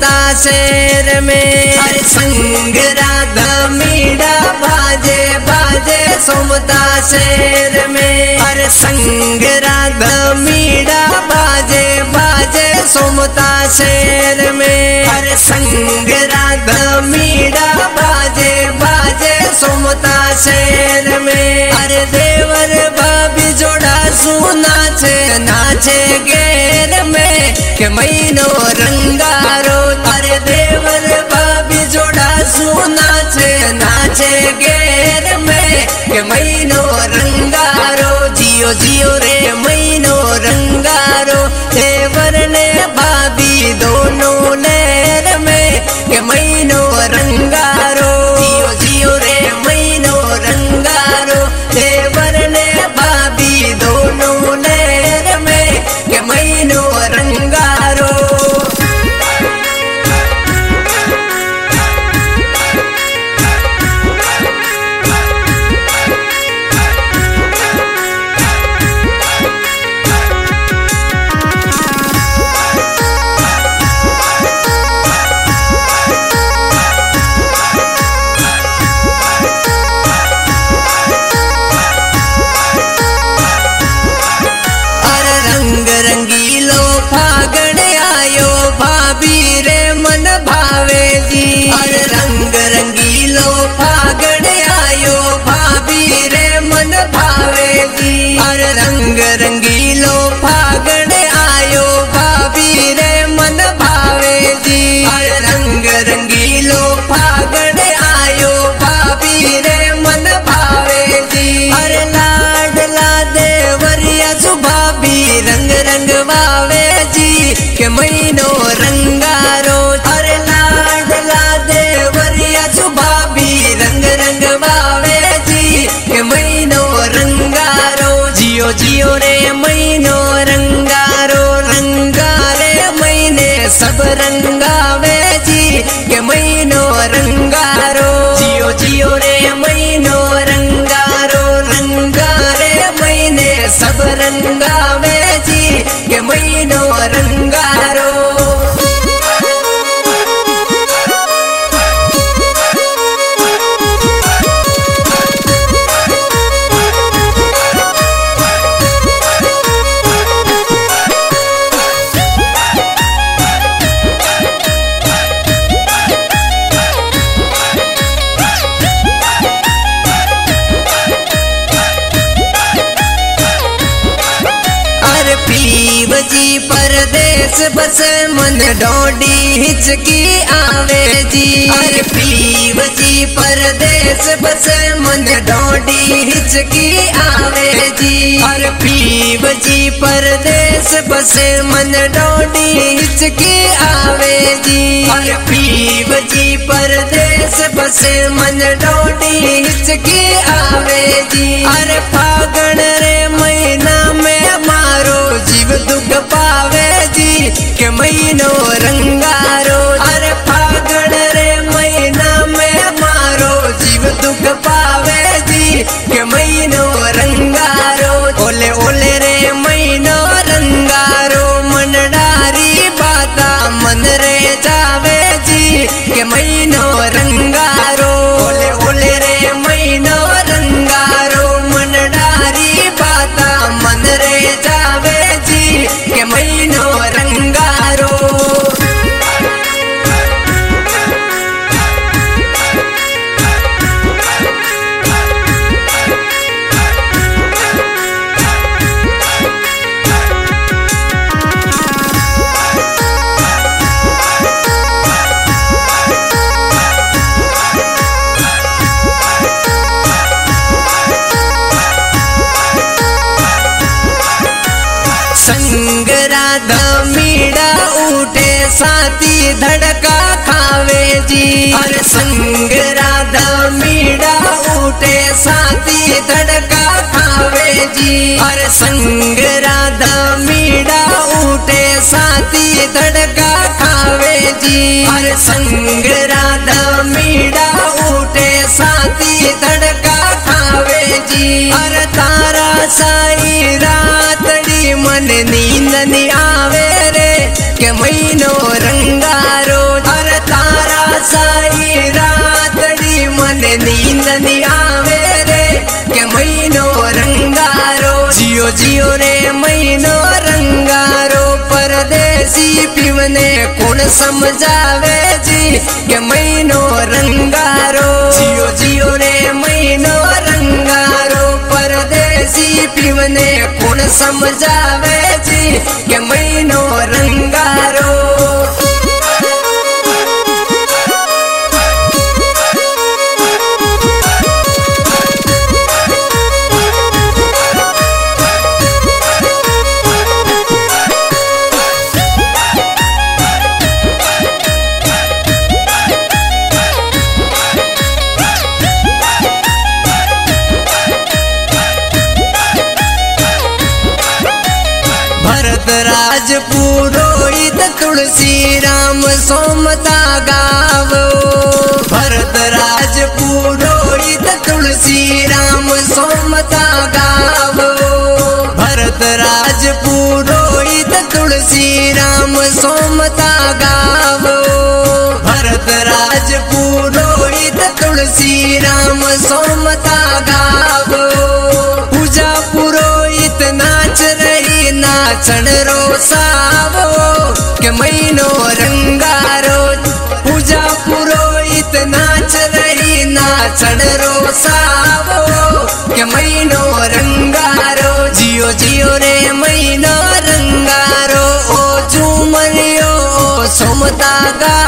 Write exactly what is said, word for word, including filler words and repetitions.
सोमता शहर में। हर संग राधा मीड़ा बाजे बाजे सोमता शहर में। हर संग राधा मीड़ा बाजे बाजे सोमता शहर में। हर संग राधा मीड़ा बाजे बाजे सोमता शहर में। अरे देवर भाभी जोड़ा सुना छे नाचे गेर में के महीनो रंगारो। अरे देवर भाभी जोड़ा सुना छे नाचे गेर में के महीनो रंगारो। जियो जियो रे महीनो रंगारो। देवर ने भाभी दोनों लहर में के महीनो रंगारो। जियो जियो रे महीनो रंगारो। देवर ने भाभी दोनों लहर में के महीनो रंगारो। फागण आयो भाभी रे मन भावे जी। अरे रंग रंगीलो फागण आयो भाभी रे मन भावे जी। अरे रंग रंगीलो फागण आयो भाभी रे मन भावे जी। अरे रंग रंगीलो फागण आयो भाभी रे मन भावे जी। अरे लाडला देवरिया सुभाभी रंग रंग वावे के महीनो रंगारो। अरे लाडला देवरिया सुभाभी रंग रंग वावे जी के महीनो रंगारो। जियो जियो रे महीनो रंगारो। रंगारे महीने सब रंगावे जी के महीनो रंगारो। जियो जियो रे महीनो रंगारो। रंगारे महीने सब रंगावे जी के महीनो रंगारो। जी परदेश बस मन डोडी हिचकी आवे जी। अरे पीव जी परदेश बस मन डोडी हिचकी आवे जी। अरे पीव जी परदेश बस मन डोडी हिचकी आवे जी। अरे पीव जी परदेश बस मन डोडी हिचकी आवे जी। अरे फागण रे महीना में मारो जीव दुख पावे जी के महीनो रंगारो। अरे फागण रे महीना में मारो जीव दुख पावे जी के महीनो रंगारो। ओले ओले रे महीनो रंगारो। मन डारी बाता मन रे जावे जी के महीनो रंगारो। ओले ओले रे महीनो रंगारो। मन डारी बाता मन रे जावे जी के महीनो रंगारो। संग राधा मीड़ा उठे साथी धड़का खावे जी। अरे संग राधा मीड़ा उठे साथी धड़का खावे जी। अरे संग राधा मीड़ा उठे साथी धड़का खावे जी। अरे संग राधा मीड़ा उठे साथी धड़का खावे जी। अरे तारा साई रातड़ी मन नींद नहीं आवे रे के महीनो रंगारो। परदेसी पीवने कौन समझावे जी के महीनो रंगारो जियो जियो रे महीनो रंगारो परदेसी पीवने कौन समझावे जी के महीनो रंगारो। भरतराज पुरोहित तुलसी राम सोमता गावो भरतराज पुरोहित तुलसी राम सोमता गावो भरतराज पुरोहित तुलसी राम सोमता गावो भरतराज पुरोहित तुलसी राम सोमता गावो। पूजा पुरोहित नाच रही नाचन रोसावो के महीनो रंगारो पूजा पुरोहित नाच रही नाचन रोसावो के महीनो रंगारो जियो जियो रे महीनो रंगारो ओ झूमरियो ओ सोमता गा